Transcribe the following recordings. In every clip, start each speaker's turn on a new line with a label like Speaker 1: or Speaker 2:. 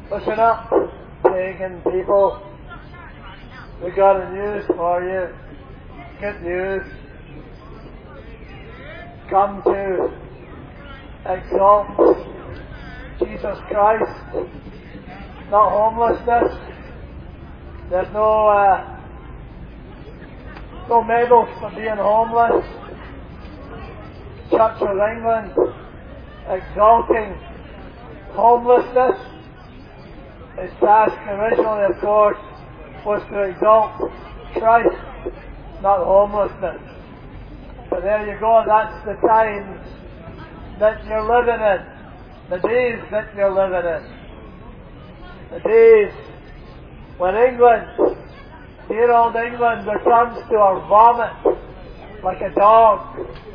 Speaker 1: Listen up, pagan people. We got a news for you. Good news. Come to exalt Jesus Christ. Not homelessness. There's no medals for being homeless. Church of England exalting homelessness. Its task originally, of course, was to exalt Christ, not homelessness. But there you go, that's the times that you're living in, the days that you're living in. The days when England, dear old England, returns to our vomit like a dog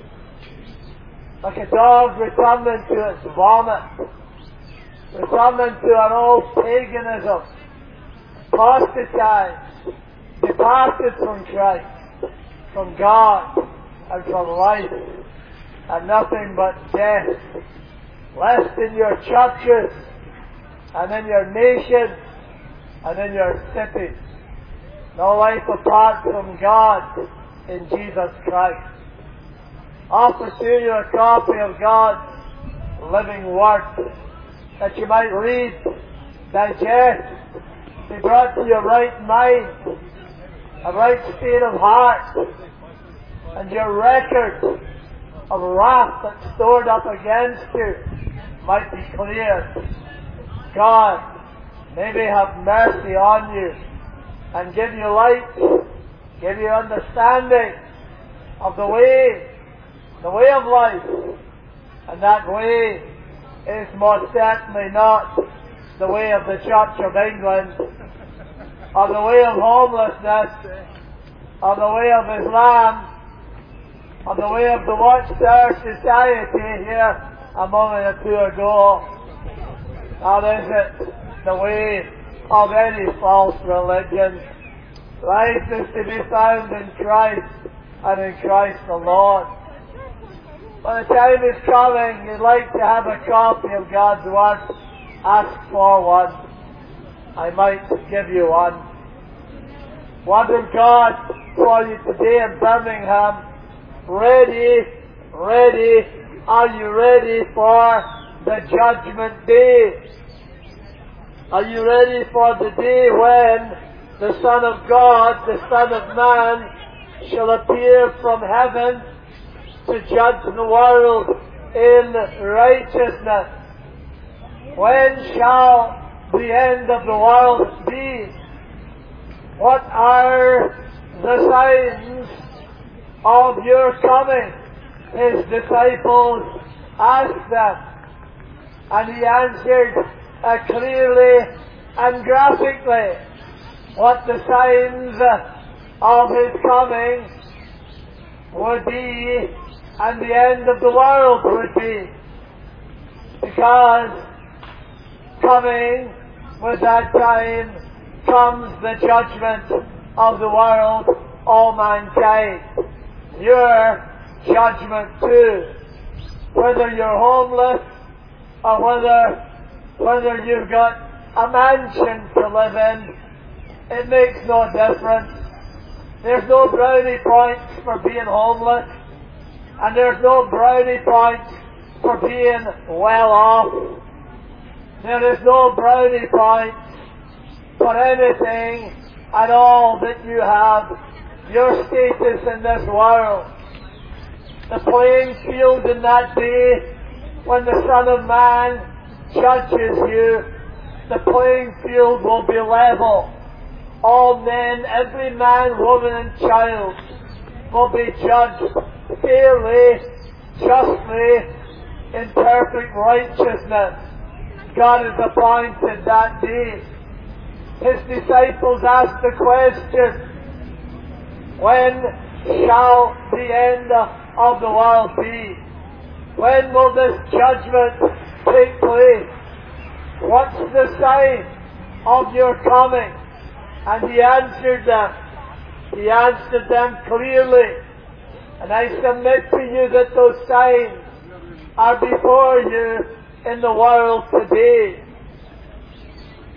Speaker 1: returning to its vomit, returning to an old paganism, apostatized, departed from Christ, from God, and from life, and nothing but death left in your churches, and in your nation, and in your cities. No life apart from God in Jesus Christ. I'll pursue you a copy of God's living Word, that you might read, digest, be brought to your right mind, a right state of heart, and your record of wrath that's stored up against you might be clear. God maybe have mercy on you and give you light, give you understanding of the way of life. And that way is most certainly not the way of the Church of England, or the way of homelessness, or the way of Islam, or the way of the Watchtower Society here a moment or two ago. Or is it the way of any false religion? Life is to be found in Christ, and in Christ alone. When the time is coming, you'd like to have a copy of God's Word, ask for one. I might give you one. Word of God for you today in Birmingham. Ready. Are you ready for the judgment day? Are you ready for the day when the Son of God, the Son of Man, shall appear from heaven to judge the world in righteousness? When shall the end of the world be? What are the signs of your coming? His disciples asked them, and he answered clearly and graphically what the signs of his coming would be, and the end of the world would be. Because coming with that time comes the judgment of the world, all mankind. Your judgment too. Whether you're homeless, or whether you've got a mansion to live in, it makes no difference. There's no brownie points for being homeless, and there's no brownie points for being well off. There is no brownie points for anything at all that you have, your status in this world. The playing field in that day, when the Son of Man judges you, the playing field will be level. All men, every man, woman and child will be judged fairly, justly, in perfect righteousness. God has appointed that day. His disciples asked the question, when shall the end of the world be? When will this judgment take place? What's the sign of your coming? And he answered them. He answered them clearly. And I submit to you that those signs are before you in the world today.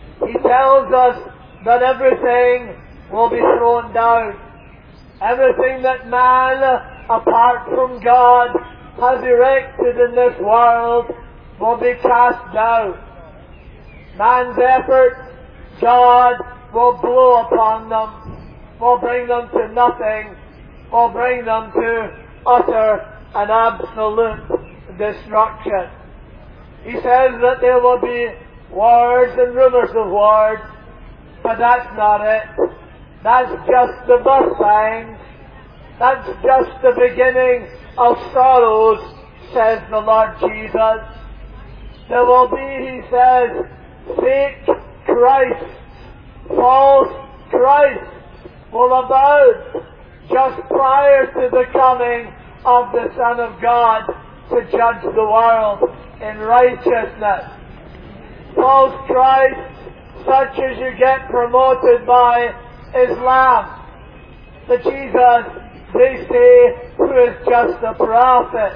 Speaker 1: tells us that everything will be thrown down. Everything that man, apart from God, has erected in this world will be cast down. Man's effort, God will blow upon them, will bring them to nothing, will bring them to utter and absolute destruction. He says that there will be wars and rumors of wars, but that's not it. That's just the birth pangs. That's just the beginning of sorrows, says the Lord Jesus. There will be, he says, fake Christs, false Christs will abound just prior to the coming of the Son of God to judge the world in righteousness. False Christs, such as you get promoted by Islam. The Jesus, they say, who is just a prophet.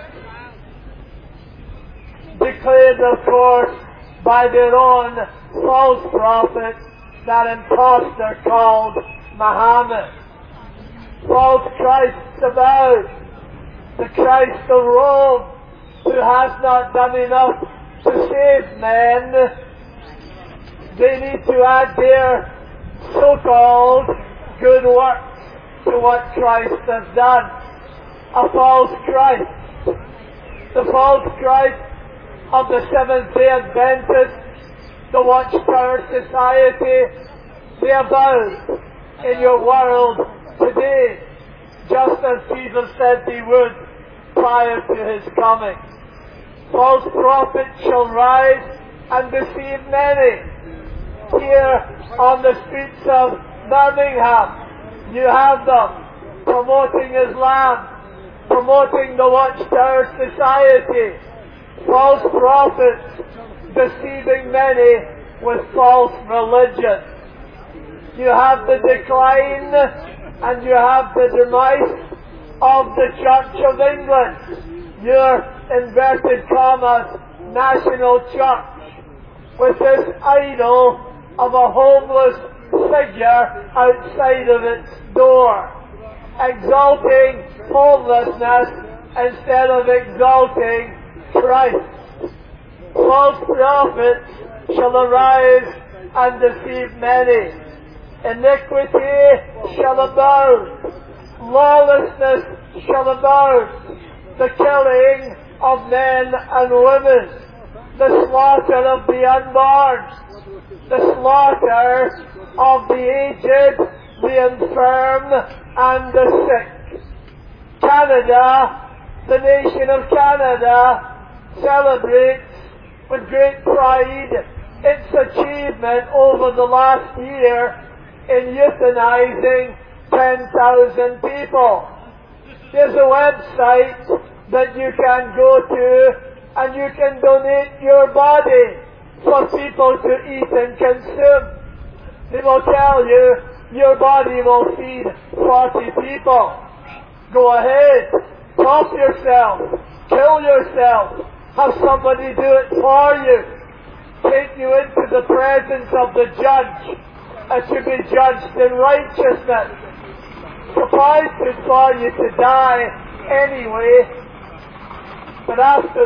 Speaker 1: Declared, of course, by their own false prophet, that impostor called Muhammad. False Christs about. The Christ of Rome, who has not done enough to save men. They need to add their so-called good works to what Christ has done. A false Christ. The false Christ of the Seventh-day Adventists, the Watchtower Society, they abound in your world today, just as Jesus said he would prior to his coming. False prophets shall rise and deceive many. Here on the streets of Birmingham, you have them promoting Islam, promoting the Watchtower Society, false prophets deceiving many with false religion. You have the decline and you have the demise of the Church of England, your inverted commas national church, with this idol of a homeless figure outside of its door, exalting homelessness instead of exalting Christ. False prophets shall arise and deceive many. Iniquity shall abound. Lawlessness shall abound. The killing of men and women. The slaughter of the unborn. The slaughter of the aged, the infirm, and the sick. Canada, the nation of Canada, celebrates with great pride its achievement over the last year in euthanizing 10,000 people. There's a website that you can go to and you can donate your body for people to eat and consume. They will tell you your body will feed 40 people. Go ahead, top yourself, kill yourself, have somebody do it for you, take you into the presence of the judge, and to be judged in righteousness. Suffice it for you to die anyway, but after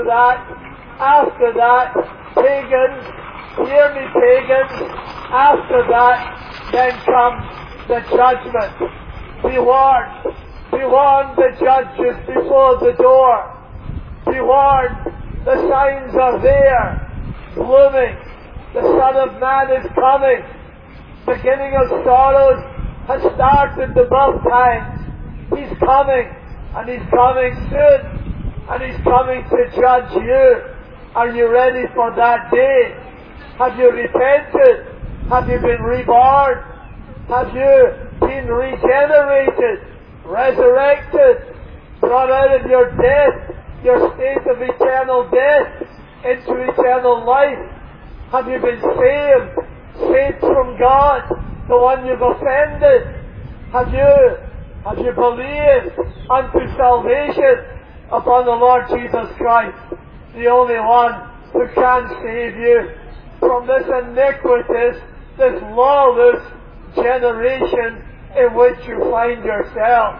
Speaker 1: that, pagans, hear me pagans, after that, then comes the judgment. Be warned. Be warned, the judge is before the door. Be warned, the signs are there, blooming. The Son of Man is coming. Beginning of sorrows has started the birth times. He's coming, and he's coming soon, and he's coming to judge you. Are you ready for that day? Have you repented? Have you been reborn? Have you been regenerated, resurrected, brought out of your death, your state of eternal death, into eternal life? Have you been saved from God, the one you've offended? Have you believed unto salvation upon the Lord Jesus Christ, the only one who can save you from this iniquitous this lawless generation in which you find yourself.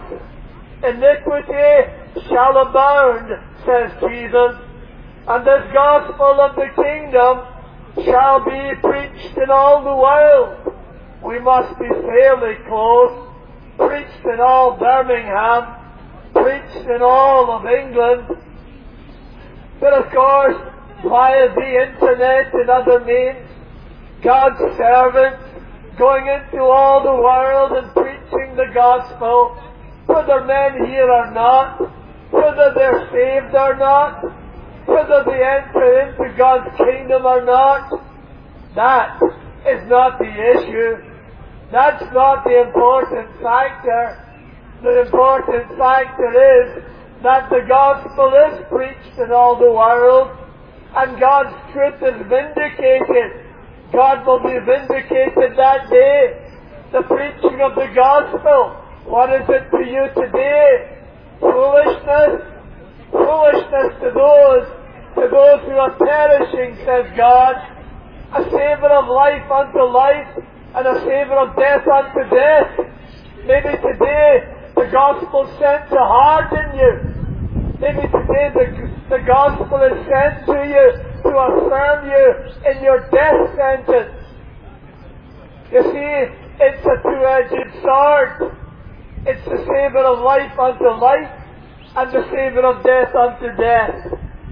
Speaker 1: Iniquity shall abound, says Jesus, and this gospel of the kingdom shall be preached in all the world. We must be fairly close. Preached in all Birmingham, preached in all of England. But of course, via the internet and other means, God's servants going into all the world and preaching the gospel, whether men hear or not, whether they're saved or not, whether they enter into God's kingdom or not, that is not the issue. That's not the important factor. The important factor is that the gospel is preached in all the world, and God's truth is vindicated. God will be vindicated that day. The preaching of the gospel. What is it to you today? Foolishness? Foolishness to those who are perishing, says God. A savour of life unto life, and a savour of death unto death. Maybe today the gospel sent to harden you. Maybe today the gospel is sent to you to affirm you in your death sentence. You see, it's a two-edged sword. It's the savour of life unto life, and the savour of death unto death.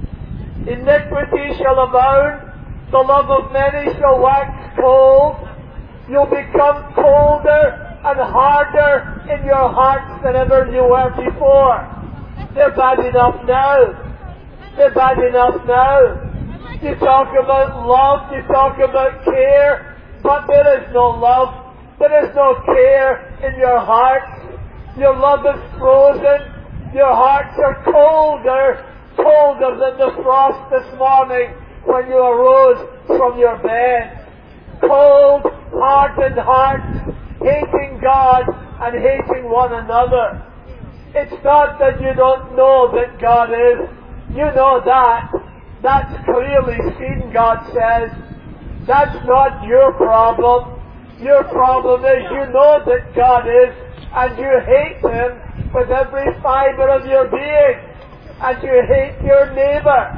Speaker 1: Iniquity shall abound, the love of many shall wax cold. You'll become colder and harder in your hearts than ever you were before. They're bad enough now. They're bad enough now. You talk about love, you talk about care, but there is no love. There is no care in your hearts. Your love is frozen. Your hearts are colder than the frost this morning when you arose from your bed. Cold, hardened hearts, hating God and hating one another. It's not that you don't know that God is. You know that. That's clearly seen, God says. That's not your problem. Your problem is you know that God is, and you hate Him with every fibre of your being, and you hate your neighbour.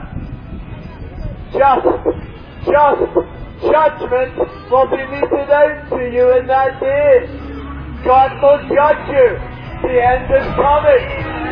Speaker 1: Judgment will be meted out to you in that day. God will judge you. The end is coming.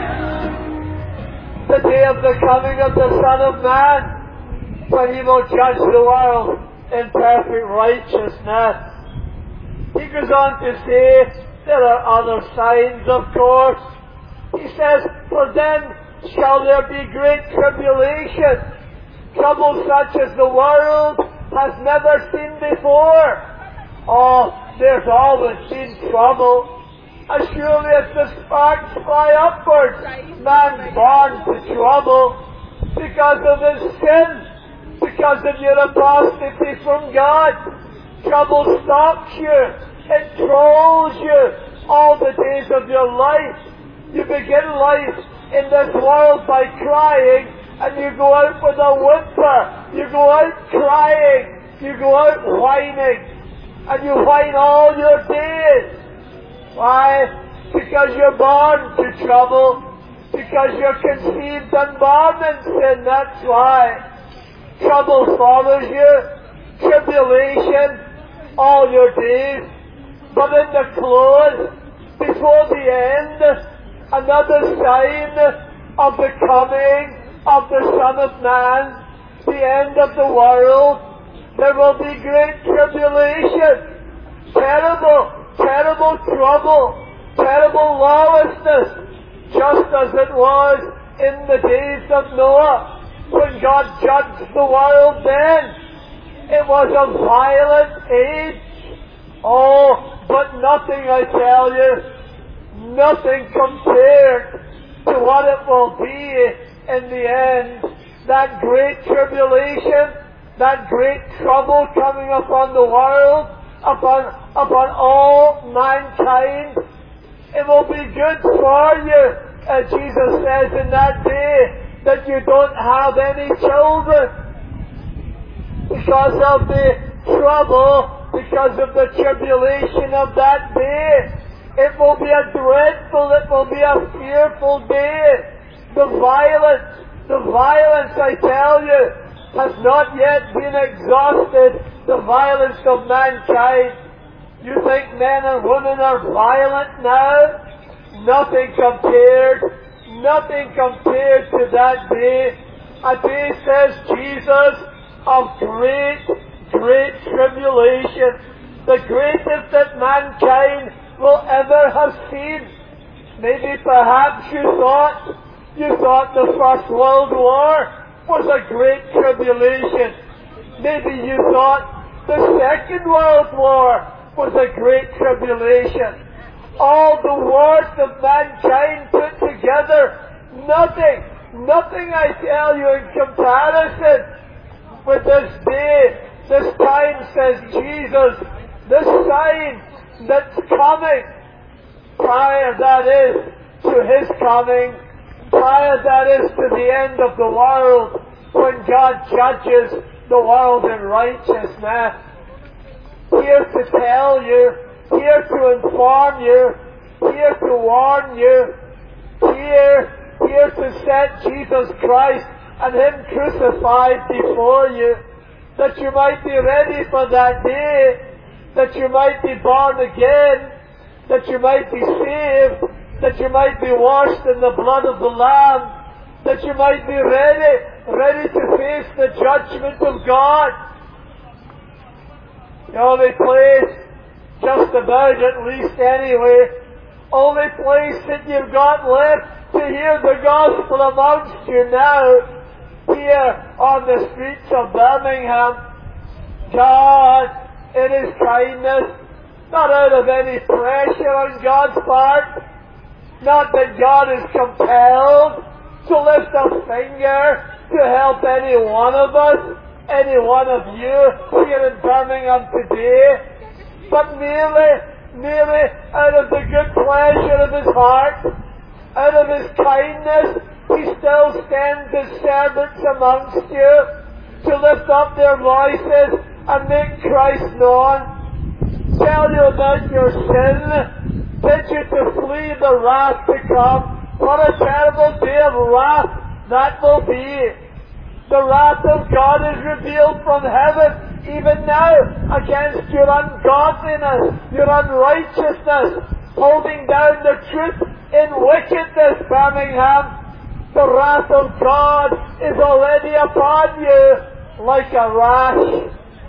Speaker 1: The day of the coming of the Son of Man, when He will judge the world in perfect righteousness. He goes on to say, there are other signs, of course. He says, for then shall there be great tribulation, trouble such as the world has never seen before. Oh, there's always been trouble. As surely as the sparks fly upwards, man's born to trouble because of his sin, because of your apostasy from God. Trouble stalks you, it trolls you all the days of your life. You begin life in this world by crying, and you go out with a whimper. You go out crying. You go out whining. And you whine all your days. Why? Because you're born to trouble. Because you're conceived and born in sin. That's why. Trouble follows you. Tribulation all your days. But in the close, before the end, another sign of the coming of the Son of Man, the end of the world, there will be great tribulation, terrible trouble, terrible lawlessness, just as it was in the days of Noah, when God judged the world then. It was a violent age. Oh, but nothing, I tell you, nothing compared to what it will be in the end. That great tribulation, that great trouble coming upon the world, upon all mankind, it will be good for you, as Jesus says in that day, that you don't have any children, because of the trouble because of the tribulation of that day. It will be a dreadful, it will be a fearful day. The violence, I tell you, has not yet been exhausted. The violence of mankind. You think men and women are violent now? Nothing compared to that day. A day, says Jesus, of great tribulation. The greatest that mankind will ever have seen. Maybe perhaps you thought the First World War was a great tribulation. Maybe you thought the Second World War was a great tribulation. All the wars of mankind put together, nothing I tell you in comparison with this day, this time, says Jesus, this sign that's coming, prior, that is, to His coming, prior, that is, to the end of the world, when God judges the world in righteousness. Here to tell you, here to inform you, here to warn you, here to set Jesus Christ and Him crucified before you, that you might be ready for that day, that you might be born again, that you might be saved, that you might be washed in the blood of the Lamb, that you might be ready to face the judgment of God. The only place, just about at least anyway, only place that you've got left to hear the gospel amongst you now, here on the streets of Birmingham. God, in His kindness, not out of any pressure on God's part, not that God is compelled to lift a finger to help any one of us, any one of you here in Birmingham today, but merely out of the good pleasure of His heart, out of His kindness, He still sends His servants amongst you to lift up their voices and make Christ known. Tell you about your sin, teach you to flee the wrath to come. What a terrible day of wrath that will be. The wrath of God is revealed from heaven, even now, against your ungodliness, your unrighteousness, holding down the truth in wickedness, Birmingham. The wrath of God is already upon you like a rash.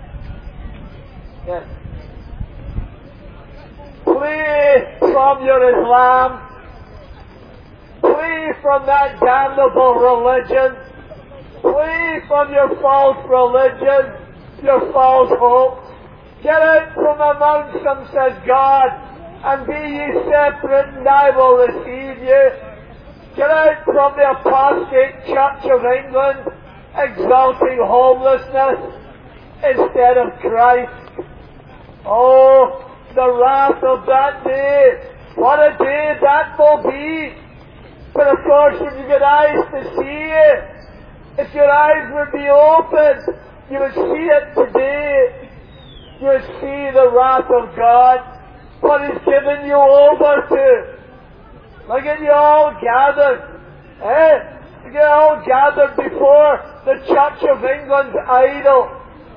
Speaker 1: Yes. Flee from your Islam. Flee from that damnable religion. Flee from your false religion, your false hopes. Get out from amongst them, says God, and be ye separate, and I will receive you. Get out from the apostate Church of England, exalting homelessness instead of Christ. Oh, the wrath of that day. What a day that will be. But of course, if you get eyes to see it, if your eyes would be open, you would see it today. You would see the wrath of God, what He's given you over to. Look at you all gathered. Look at you all gathered before the Church of England's idol.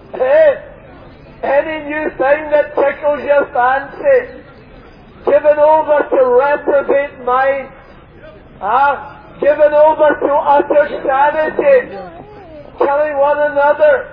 Speaker 1: Any new thing that tickles your fancy, given over to reprobate minds, given over to utter sanity, killing one another.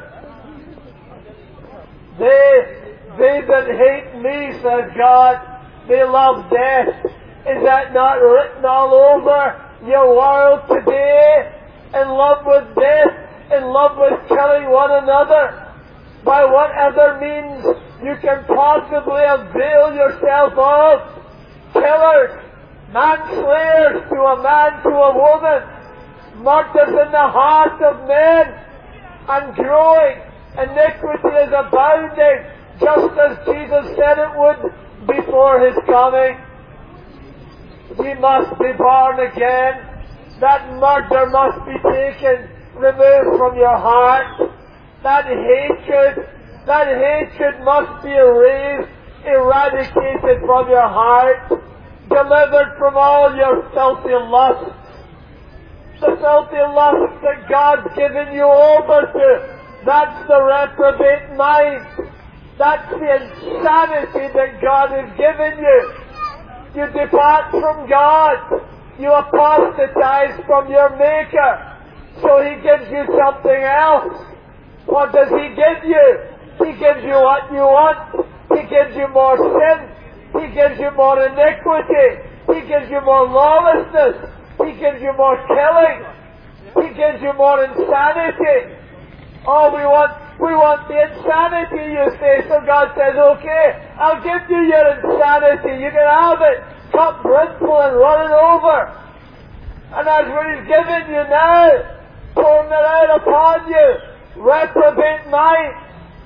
Speaker 1: They that hate me, says God, they love death. Is that not written all over your world today? In love with death, in love with killing one another, by whatever means you can possibly avail yourself of. Killers, manslayers to a man, to a woman, murders in the heart of men, and growing. Iniquity is abounding, just as Jesus said it would before His coming. Ye must be born again. That murder must be taken, removed from your heart. That hatred, That hatred must be erased, eradicated from your heart, delivered from all your filthy lusts. The filthy lusts that God's given you over to, that's the reprobate mind. That's the insanity that God has given you. You depart from God. You apostatize from your Maker. So He gives you something else. What does He give you? He gives you what you want. He gives you more sin. He gives you more iniquity. He gives you more lawlessness. He gives you more killing. He gives you more insanity. Oh, we want the insanity, you say. So God says, okay, I'll give you your insanity. You can have it. Cut brimful and run it over. And that's what He's given you now. Pouring it out upon you. Reprobate mind.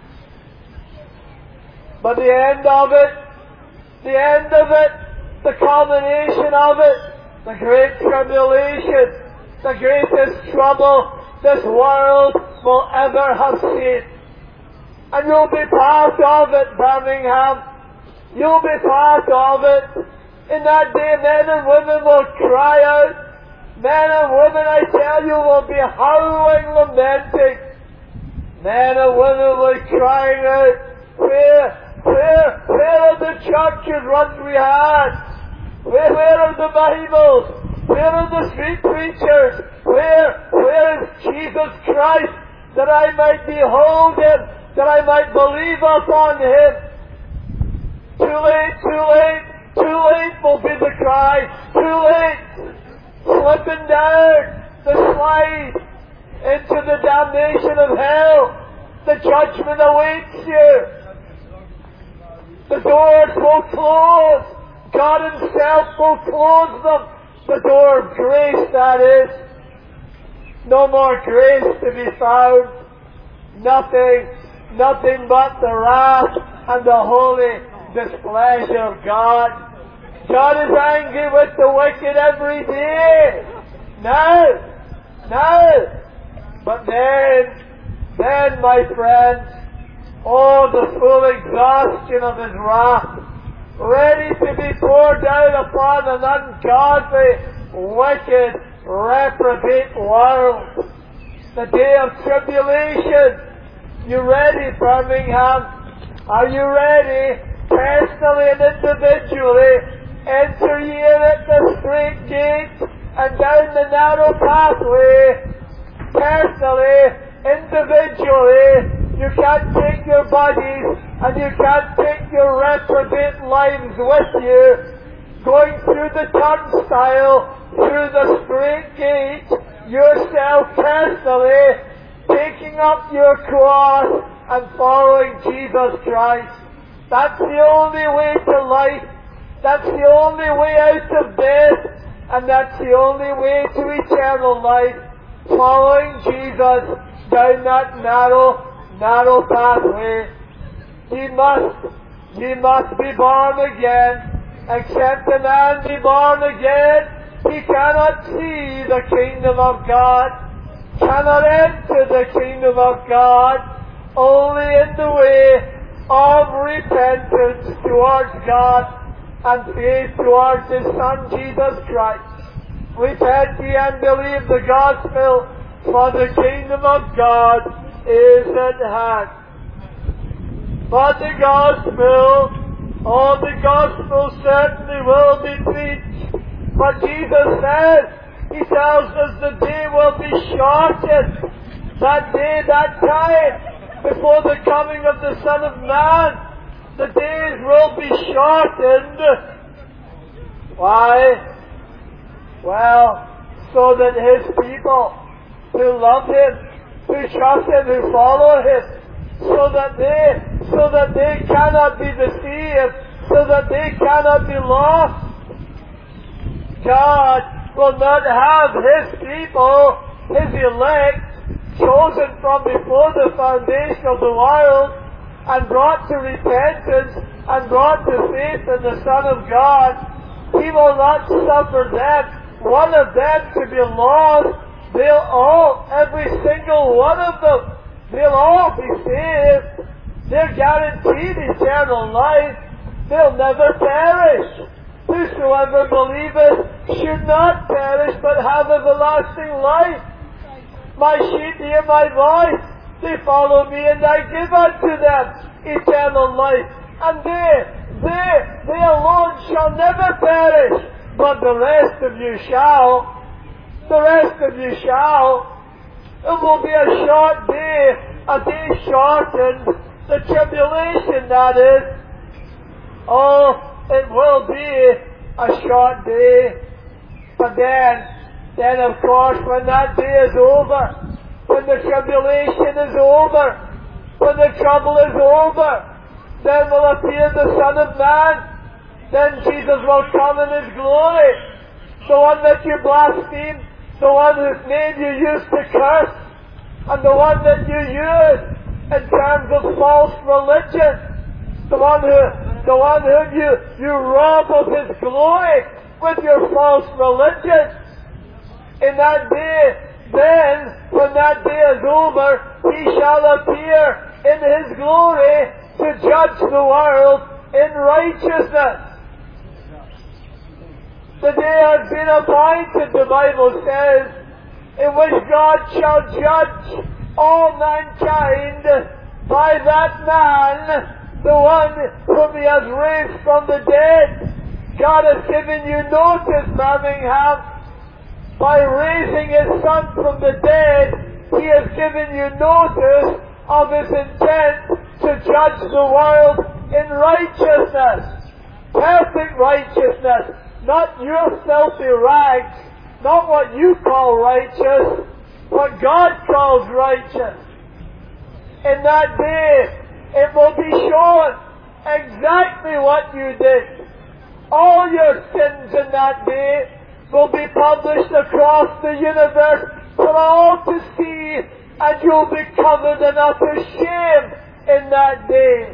Speaker 1: But the end of it, the culmination of it, the great tribulation, the greatest trouble this world will ever have seen. And you'll be part of it, Birmingham. You'll be part of it. In that day, men and women will cry out. Men and women, I tell you, will be howling, lamenting. Men and women will be crying out, where are the churches once we had? Where are the Bibles? Where are the street preachers? Where is Jesus Christ, that I might behold Him, that I might believe upon Him? Too late will be the cry. Too late. Slipping down the slide into the damnation of hell. The judgment awaits you. The doors will close. God Himself will close them. The door of grace, that is. No more grace to be found. Nothing but the wrath and the holy displeasure of God. God is angry with the wicked every day. Now. But then, my friends, oh, the full exhaustion of His wrath, ready to be poured out upon an ungodly, wicked, reprobate world. The day of tribulation. You ready, Birmingham? Are you ready? Personally and individually, enter ye in at the straight gate and down the narrow pathway. Personally, individually, you can't take your bodies and you can't take your reprobate lives with you. Going through the turnstile, through the straight gate, yourself personally, taking up your cross and following Jesus Christ. That's the only way to life. That's the only way out of death. And that's the only way to eternal life. Following Jesus down that narrow pathway. Ye must be born again. Except a man be born again, he cannot see the kingdom of God, cannot enter the kingdom of God, only in the way of repentance towards God and faith towards His Son Jesus Christ. Repent ye and believe the gospel, for the kingdom of God is at hand. But the gospel certainly will be preached. But Jesus says, He tells us the day will be shortened. That day, that time, before the coming of the Son of Man, the days will be shortened. Why? Well, so that His people who love Him, who trust Him, who follow Him, so that they cannot be deceived, so that they cannot be lost. God will not have His people, His elect, chosen from before the foundation of the world, and brought to repentance, and brought to faith in the Son of God. He will not suffer one of them to be lost. They'll all, every single one of them, they'll all be saved. They're guaranteed eternal life. They'll never perish. Whosoever believeth should not perish, but have everlasting life. My sheep hear my voice. They follow me, and I give unto them eternal life. And they alone shall never perish, but the rest of you shall. The rest of you shall. It will be a short day, a day shortened. The tribulation, that is. Oh, it will be a short day. But then of course, when that day is over, when the tribulation is over, when the trouble is over, then will appear the Son of Man. Then Jesus will come in His glory. The one that you blaspheme, the one whose name you used to curse, and the one that you use in terms of false religion, the one whom you rob of His glory with your false religion. In that day, then, when that day is over, He shall appear in His glory to judge the world in righteousness. The day has been appointed, the Bible says, in which God shall judge all mankind by that man, the one whom He has raised from the dead. God has given you notice, Birmingham. By raising His Son from the dead, He has given you notice of His intent to judge the world in righteousness. Perfect righteousness. Not your filthy rags. Not what you call righteous. What God calls righteous. In that day, it will be shown exactly what you did. All your sins in that day will be published across the universe for all to see, and you'll be covered in utter shame in that day.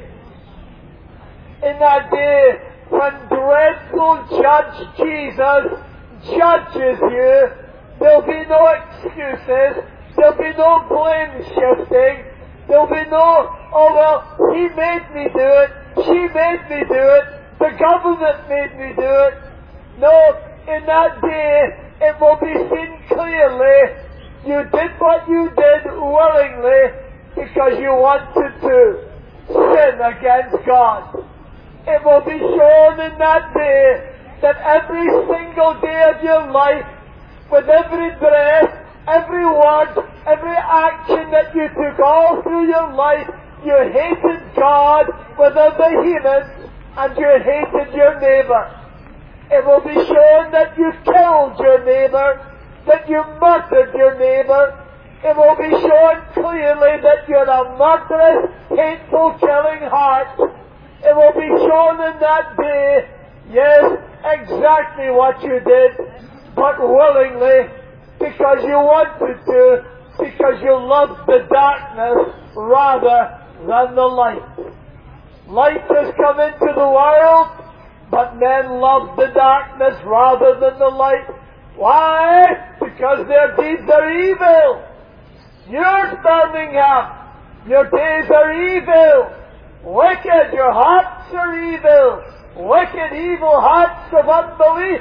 Speaker 1: In that day, when dreadful Judge Jesus judges you, there'll be no excuses, there'll be no blame shifting, there'll be no, oh well, he made me do it, she made me do it, the government made me do it. No, in that day, it will be seen clearly, you did what you did willingly because you wanted to sin against God. It will be shown in that day that every single day of your life, with every breath, every word, every action that you took all through your life, you hated God with a vehemence, and you hated your neighbour. It will be shown that you killed your neighbour, that you murdered your neighbour. It will be shown clearly that you're a murderous, hateful, killing heart. It will be shown in that day, yes, exactly what you did, but willingly, because you wanted to, because you loved the darkness rather than the light. Light has come into the world, but men love the darkness rather than the light. Why? Because their deeds are evil. Yours, Birmingham, your days are evil. Wicked, your hearts are evil. Wicked, evil hearts of unbelief.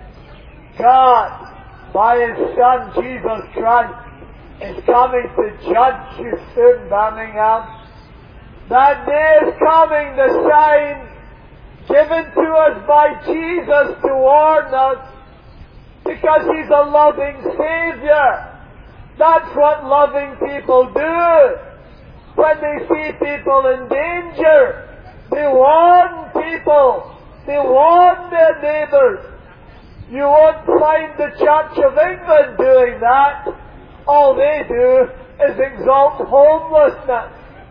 Speaker 1: God, by His Son, Jesus Christ, is coming to judge you soon, Birmingham. That day is coming, the sign given to us by Jesus to warn us, because He's a loving Savior. That's what loving people do. When they see people in danger, they warn people. They warn their neighbours. You won't find the Church of England doing that. All they do is exalt homelessness.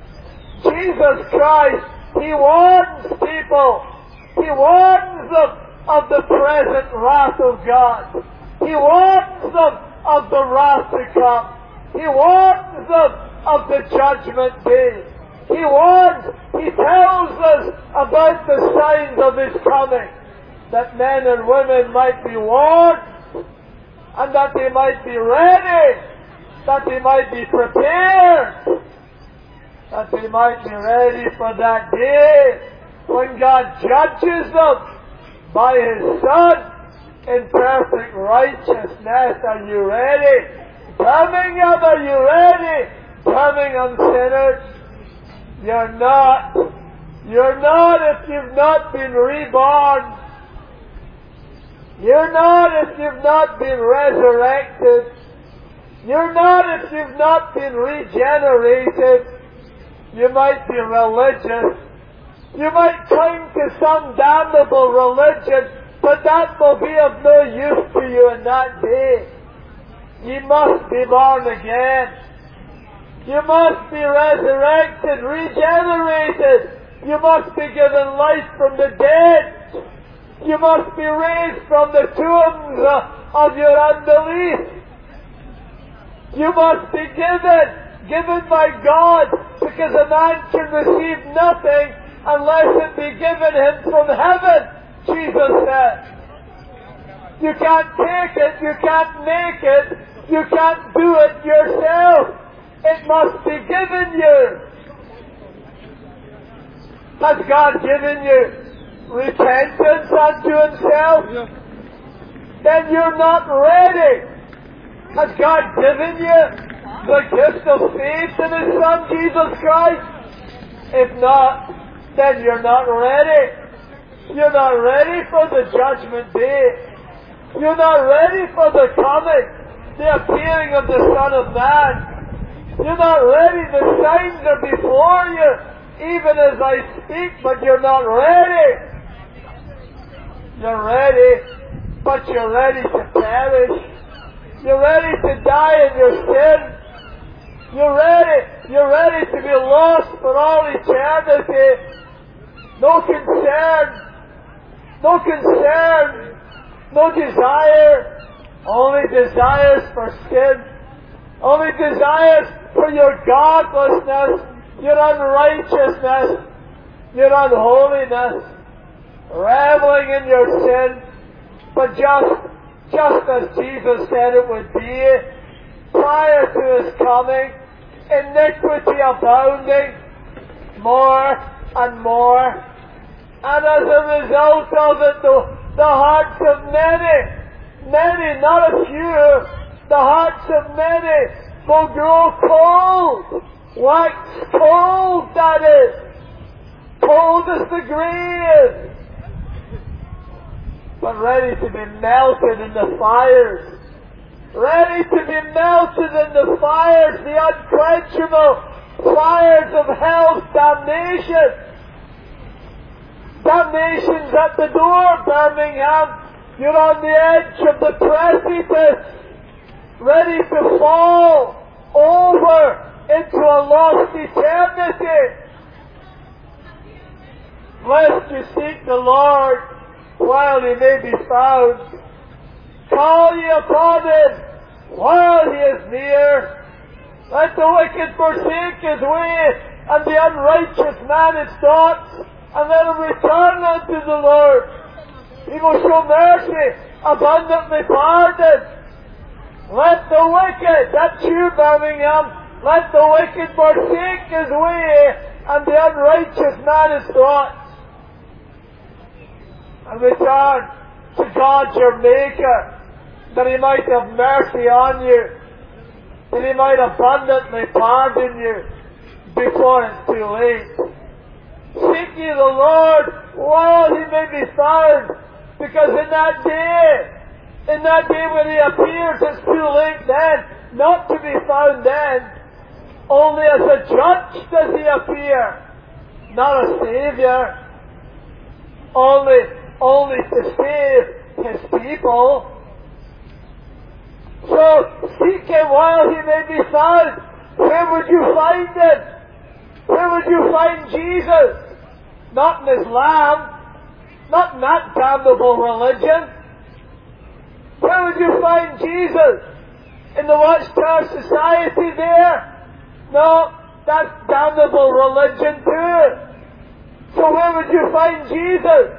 Speaker 1: Jesus Christ, He warns people. He warns them of the present wrath of God. He warns them of the wrath to come. He warns them of the judgment day. He warns, He tells us about the signs of His coming, that men and women might be warned, and that they might be ready, that they might be prepared. that they might be ready for that day when God judges them by His Son in perfect righteousness. Are you ready? Birmingham, are you ready? Birmingham sinners, you're not. You're not if you've not been reborn. You're not if you've not been resurrected. You're not if you've not been regenerated. You might be religious. You might cling to some damnable religion, but that will be of no use to you in that day. You must be born again. You must be resurrected, regenerated. You must be given life from the dead. You must be raised from the tombs of your unbelief. You must be given by God, because a man can receive nothing unless it be given him from heaven, Jesus said. You can't take it, you can't make it, you can't do it yourself. It must be given you. Has God given you repentance unto Himself? Then you're not ready. Has God given you the gift of faith in His Son, Jesus Christ? If not, then you're not ready. You're not ready for the judgment day. You're not ready for the coming, the appearing of the Son of Man. You're not ready. The signs are before you, even as I speak, but you're not ready. You're ready, but you're ready to perish. You're ready to die in your sin. You're ready to be lost for all eternity. No concern, no desire, only desires for sin, only desires for your godlessness, your unrighteousness, your unholiness, reveling in your sin. But just as Jesus said it would be prior to His coming, iniquity abounding more and more, and as a result of it, the hearts of many, not a few, the hearts of many will grow cold, wax cold, that is, cold as the grave, but ready to be melted in the fires, ready to be melted in the fires, the unquenchable fires of hell's damnation. Damnation's at the door, Birmingham. You're on the edge of the precipice, ready to fall over into a lost eternity. Lest you seek the Lord while He may be found. Call ye upon Him while He is near. Let the wicked forsake his way, and the unrighteous man his thoughts, and let him return unto the Lord. He will show mercy, abundantly pardon. Let the wicked, that's you, Birmingham, let the wicked forsake his way, and the unrighteous man his thoughts. And return to God your Maker, that He might have mercy on you, that He might abundantly pardon you before it's too late. Seek ye the Lord while He may be found, because in that day when He appears, it's too late then, not to be found then. Only as a judge does He appear, not a Saviour. Only to save His people. So seek Him while He may be found. Where would you find Him? Where would you find Jesus? Not in Islam, not in that damnable religion. Where would you find Jesus? In the Watchtower Society there? No, that's damnable religion too. So where would you find Jesus?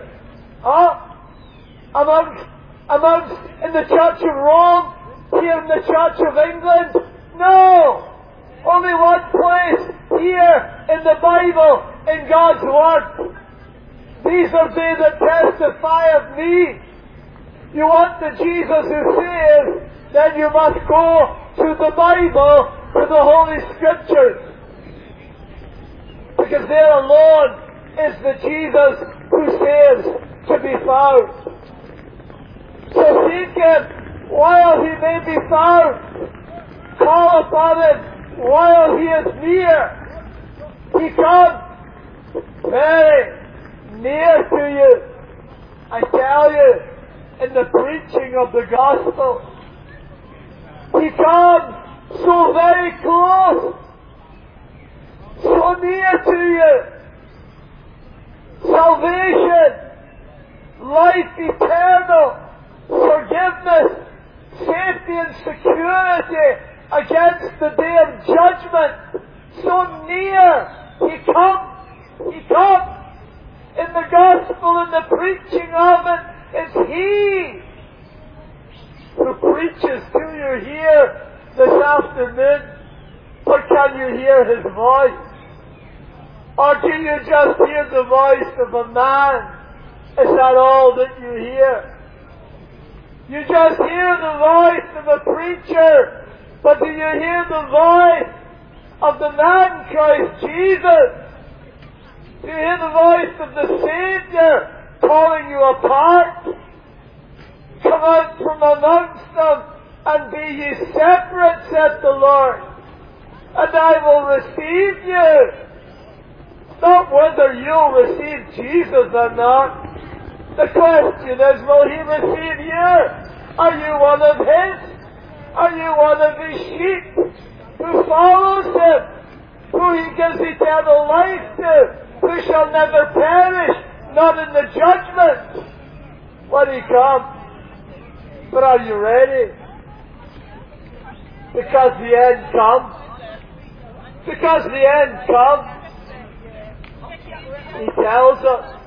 Speaker 1: Amongst in the Church of Rome, here in the Church of England? No! Only one place, here the Bible, in God's Word. These are they that testify of me. You want the Jesus who saves, then you must go to the Bible, to the Holy Scriptures. Because there alone is the Jesus who saves to be found. So seek Him while He may be found. Call upon Him while He is near. He comes very near to you. I tell you, in the preaching of the gospel, He comes so very close, so near to you. Salvation, life eternal, forgiveness, safety and security against the day of judgment. So near. He comes. He comes. In the gospel, in the preaching of it, it's He who preaches to you here this afternoon. Or can you hear His voice? Or do you just hear the voice of a man? Is that all that you hear? You just hear the voice of a preacher, but do you hear the voice of the man Christ Jesus? Do you hear the voice of the Savior calling you apart? Come out from amongst them and be ye separate, said the Lord, and I will receive you. Not whether you'll receive Jesus or not. The question is, will He receive you? Are you one of His? Are you one of His sheep who follows Him, who He gives eternal life to, who shall never perish, not in the judgment when He comes? But are you ready? Because the end comes. Because the end comes. He tells us,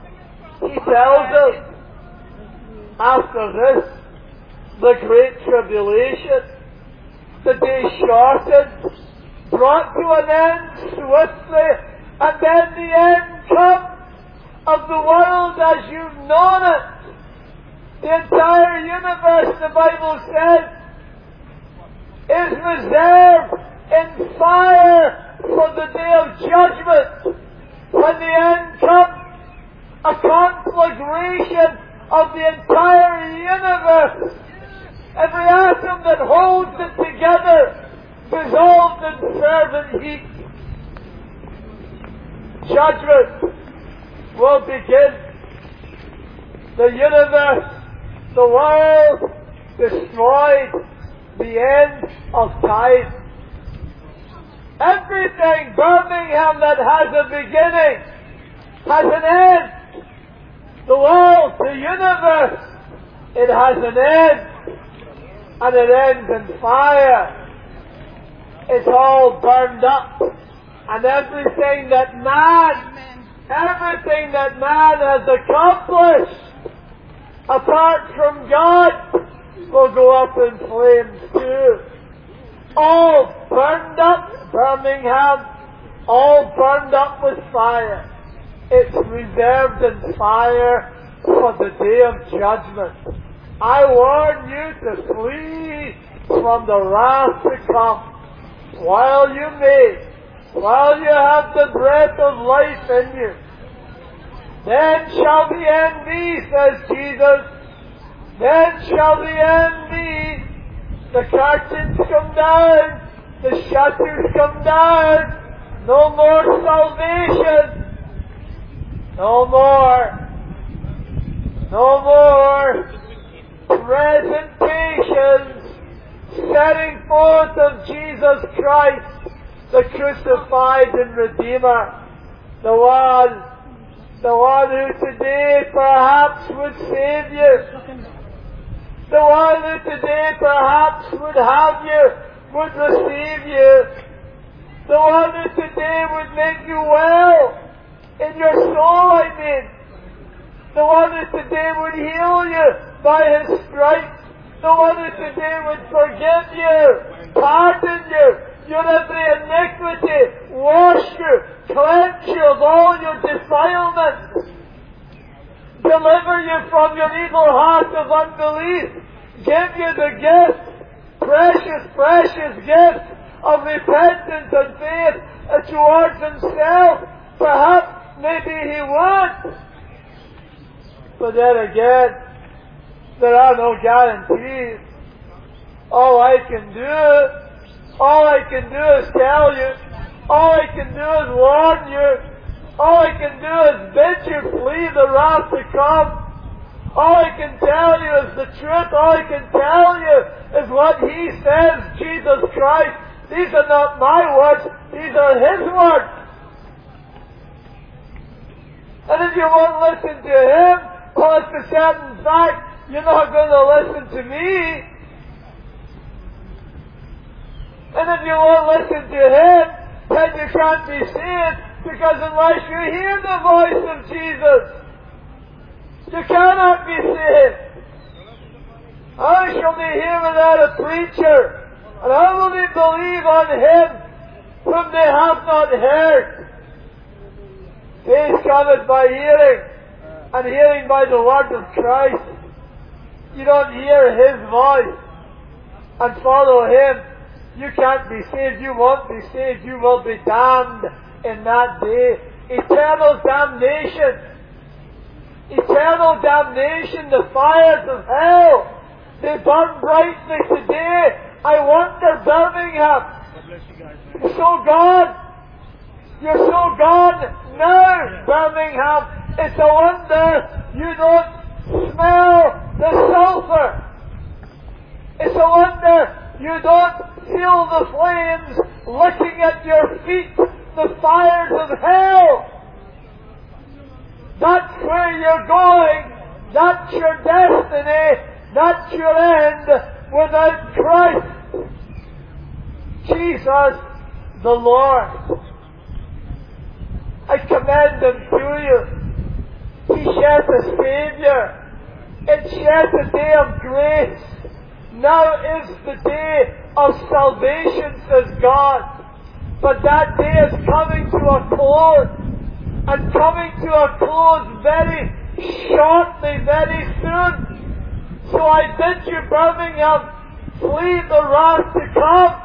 Speaker 1: after this, the great tribulation, the day shortened, brought to an end swiftly, and then the end comes of the world as you've known it. The entire universe, the Bible says, is reserved in fire for the day of judgment. When the end comes, a conflagration of the entire universe, every atom that holds it together, dissolved in fervent heat. Judgment will begin. The universe, the world, destroyed, the end of time. Everything, Birmingham, that has a beginning has an end. The world, the universe, it has an end. And it ends in fire. It's all burned up. And everything that man has accomplished, apart from God, will go up in flames too. All burned up. Birmingham, all burned up with fire. It's reserved in fire for the day of judgment. I warn you to flee from the wrath to come while you may, while you have the breath of life in you. Then shall the end be, says Jesus. Then shall the end be. The curtains come down. The shutters come down. No more salvation. No more presentations, setting forth of Jesus Christ, the crucified and Redeemer, the one who today perhaps would save you, the one who today perhaps would have you, would receive you, the one who today would make you well in your soul, the one who today would heal you by His stripes, the one who today would forgive you, pardon you, your every iniquity, wash you, cleanse you of all your defilements, deliver you from your evil heart of unbelief, give you the gift, precious, precious gift of repentance and faith towards himself. Perhaps maybe he would. But then again, there are no guarantees. All I can do is tell you. All I can do is warn you. All I can do is bid you flee the wrath to come. All I can tell you is the truth. All I can tell you is what he says, Jesus Christ. These are not my words. These are his words. And if you won't listen to him, well, it's a certain fact, you're not going to listen to me. And if you won't listen to him, then you can't be saved, because unless you hear the voice of Jesus, you cannot be saved. How shall they hear without a preacher? And how will they believe on him whom they have not heard? Faith cometh by hearing, and hearing by the word of Christ. You don't hear his voice and follow him, you can't be saved. You won't be saved. You will be damned in that day. Eternal damnation. Eternal damnation, the fires of hell. They burn brightly today. I wonder, Birmingham, you're so gone. You're so gone now, Birmingham. It's a wonder you don't smell the sulphur. It's a wonder you don't feel the flames licking at your feet, the fires of hell. That's where you're going. That's your destiny. That's your end without Christ. Jesus the Lord. I commend him to you. He shed the Saviour. It shed the day of grace. Now is the day of salvation, says God. But that day is coming to a close. And coming to a close very shortly, very soon. So I bid you, Birmingham, flee the wrath to come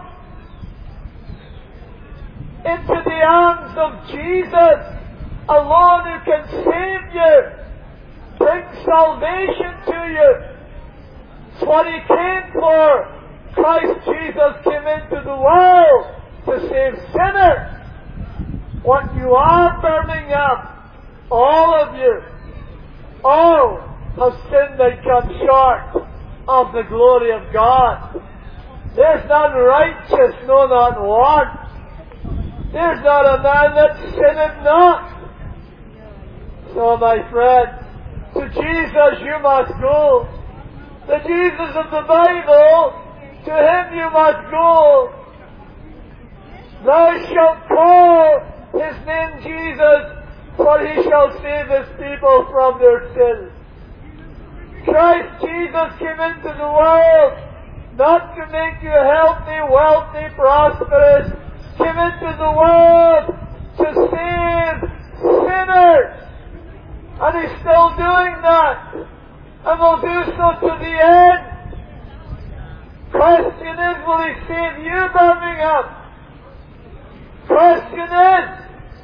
Speaker 1: into the arms of Jesus, alone who can save you, bring salvation to you. It's what he came for. Christ Jesus came into the world to save sinners. What you are, Birmingham, all of you, all have sinned and come short of the glory of God. There's none righteous, no, not one. There's not a man that sinneth not. So, my friend, to Jesus you must go. The Jesus of the Bible, to him you must go. Thou shalt call his name Jesus, for he shall save his people from their sins. Christ Jesus came into the world not to make you healthy, wealthy, prosperous. Came into the world to save sinners. And he's still doing that. And will do so to the end. Question is, will he save you, Birmingham? Question is,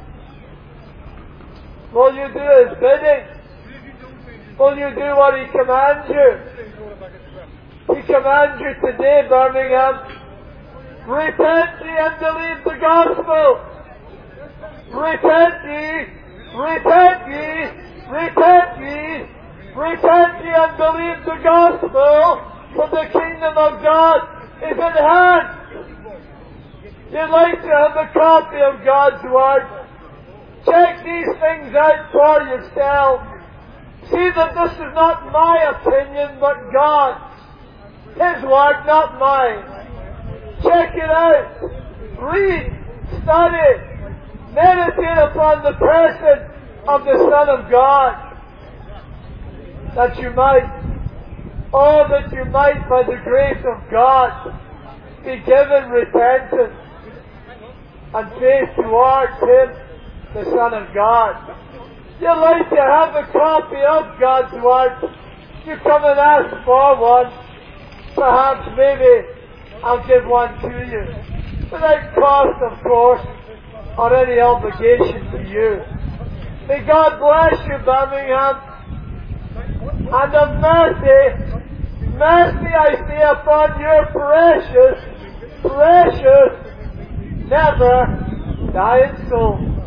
Speaker 1: will you do his bidding? Will you do what he commands you? He commands you today, Birmingham. Repent ye and believe the gospel. Repent ye, repent ye, repent ye, repent ye and believe the gospel, for the kingdom of God is at hand. You'd like to have a copy of God's Word. Check these things out for yourself. See that this is not my opinion, but God's. His Word, not mine. Check it out. Read, study, meditate upon the person of the Son of God. That you might, by the grace of God, be given repentance and faith towards him the Son of God. You'd like to have a copy of God's Word. You come and ask for one. Perhaps, maybe, I'll give one to you. Without cost, of course, or any obligation to you. May God bless you, Birmingham. And of mercy I say upon your precious, never dying soul.